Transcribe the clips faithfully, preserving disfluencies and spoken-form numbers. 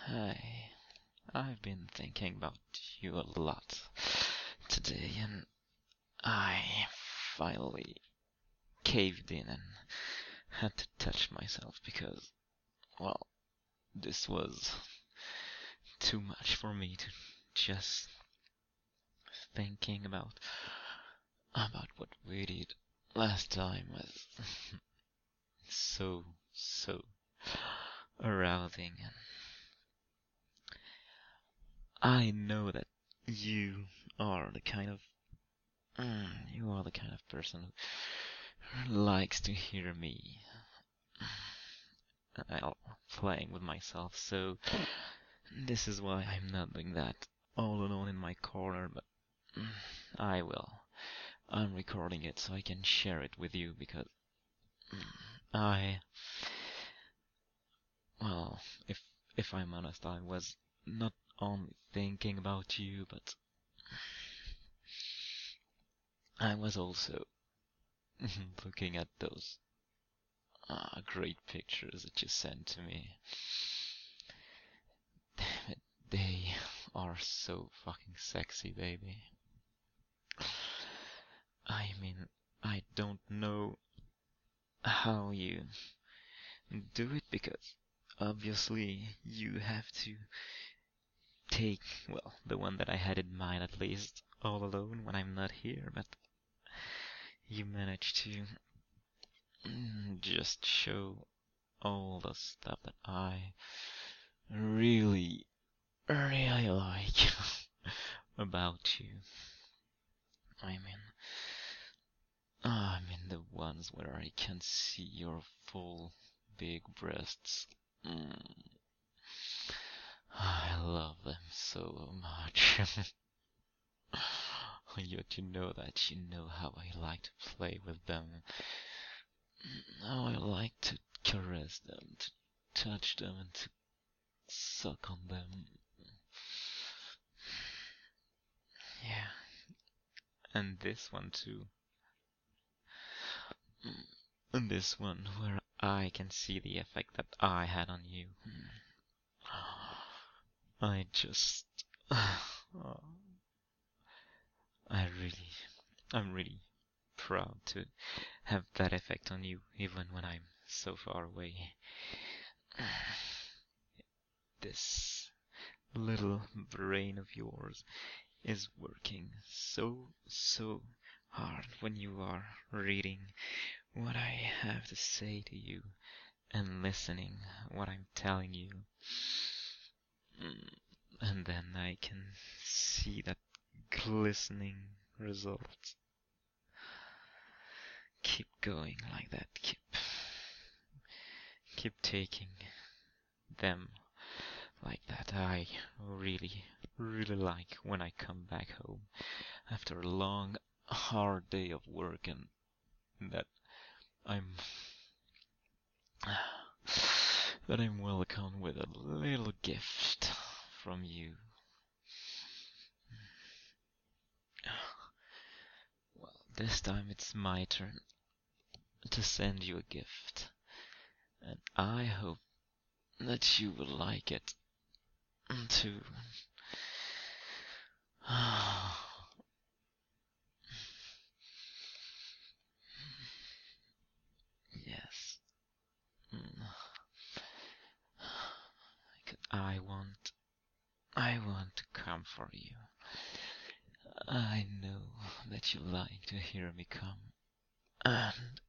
Hi. I've been thinking about you a lot today, and I finally caved in and had to touch myself because, well, this was too much for me to just thinking about about what we did last time was so so arousing, and I know that you are the kind of mm, you are the kind of person who likes to hear me uh, playing with myself. So this is why I'm not doing that all alone in my corner, but mm, I will. I'm recording it so I can share it with you because mm, I, well, if if I'm honest, I was not only thinking about you, but I was also looking at those uh, great pictures that you sent to me. Damn it, they are so fucking sexy, baby. I mean, I don't know how you do it because obviously you have to take, well, the one that I had in mind at least, all alone when I'm not here, but you manage to mm, just show all the stuff that I really, really like about you. I mean, I mean the ones where I can see your full big breasts. Mm, I love them so much. Yet you know that you know how I like to play with them. How I like to caress them, to touch them, and to suck on them. Yeah, and this one too. Mm, And this one where I can see the effect that I had on you. I just. Oh, I really. I'm really proud to have that effect on you, even when I'm so far away. This little brain of yours is working so, so hard when you are reading what I have to say to you and listening what I'm telling you. Mm, And then I can see that glistening result. Keep going like that. Keep keep taking them like that. I really, really like when I come back home after a long, hard day of work and that I'm that I'm welcomed with a little gift from you. Well, this time it's my turn to send you a gift, and I hope that you will like it too. Yes. Mm. I want, I want to come for you. I know that you like to hear me come, and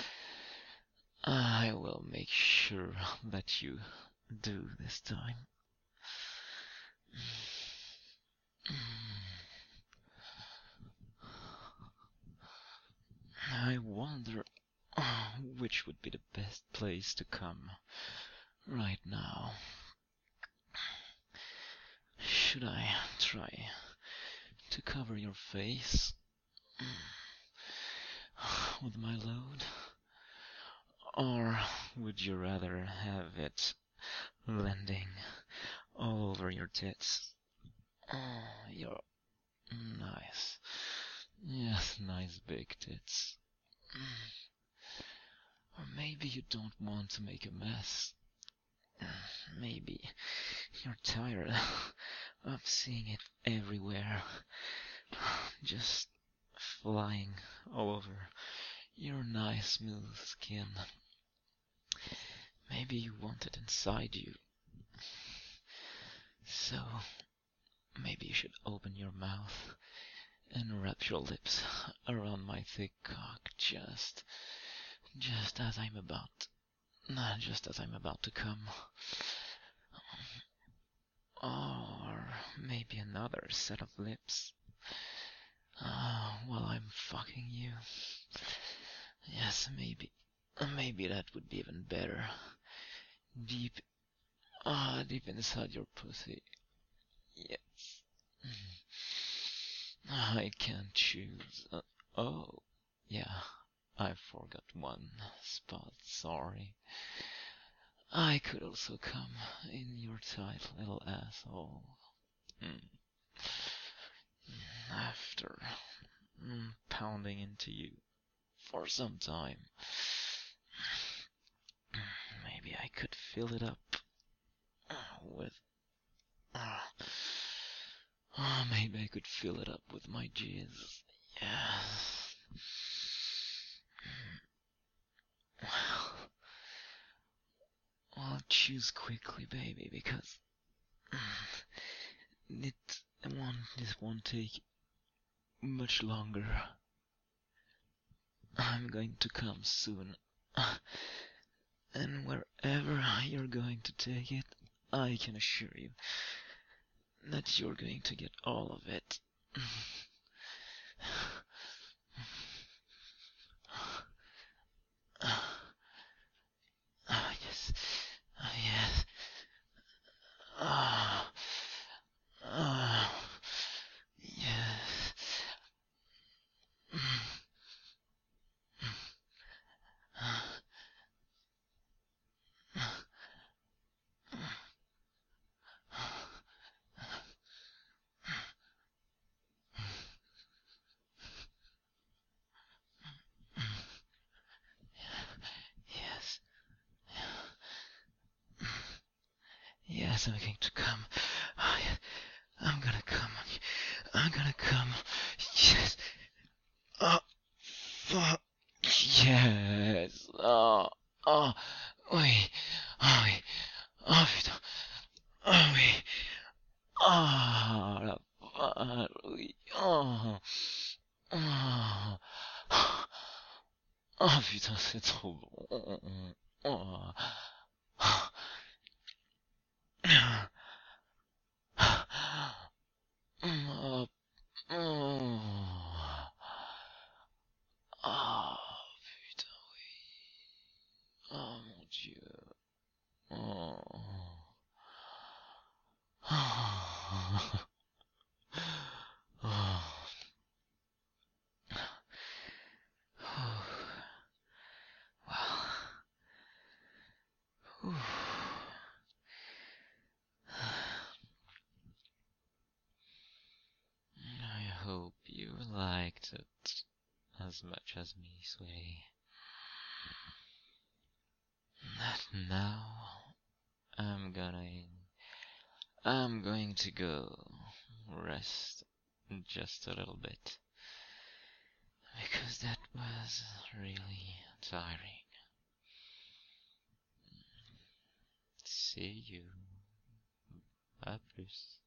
I will make sure that you do this time. I wonder which would be the best place to come right now. Should I try to cover your face with my load? Or would you rather have it landing all over your tits? Oh, you're nice. Yes, nice big tits. Or maybe you don't want to make a mess. Maybe you're tired of seeing it everywhere, just flying all over your nice smooth skin. Maybe you want it inside you. So, maybe you should open your mouth and wrap your lips around my thick cock just, just as I'm about, nah, just as I'm about to come. Or maybe another set of lips uh, while I'm fucking you. Yes, maybe, maybe that would be even better. Deep, ah, deep inside your pussy. Yes. I can't choose. Uh, oh, yeah, I forgot one spot, sorry. I could also come in your tight little asshole. Mm. After mm, pounding into you for some time. Maybe I could fill it up with... Uh, oh, maybe I could fill it up with my jizz. Yes. Well, I'll choose quickly, baby, because it won't, this won't take much longer. I'm going to come soon. And wherever you're going to take it, I can assure you that you're going to get all of it. Ah, yes. Ah, yes. Ah. Ah. Yes. Yes. Yes, I'm going to come. Oh, yes. I'm gonna come on you. I'm gonna come. Yes. Oh, fuck. Yes. Oh, oh, oui. Oh, oui. Oh, putain. Oh, oui. Oh, la vache, oui. Oh. Oh. Oh, putain, c'est trop bon. Oh. Oh. Oh. Ah, putain, oui. Oh mon Dieu. Oh. Oh. Oh. Well. Whew. I hope you liked it as much as me, sweetie. And now I'm gonna I'm going to go rest just a little bit, because that was really tiring. See you. À plus.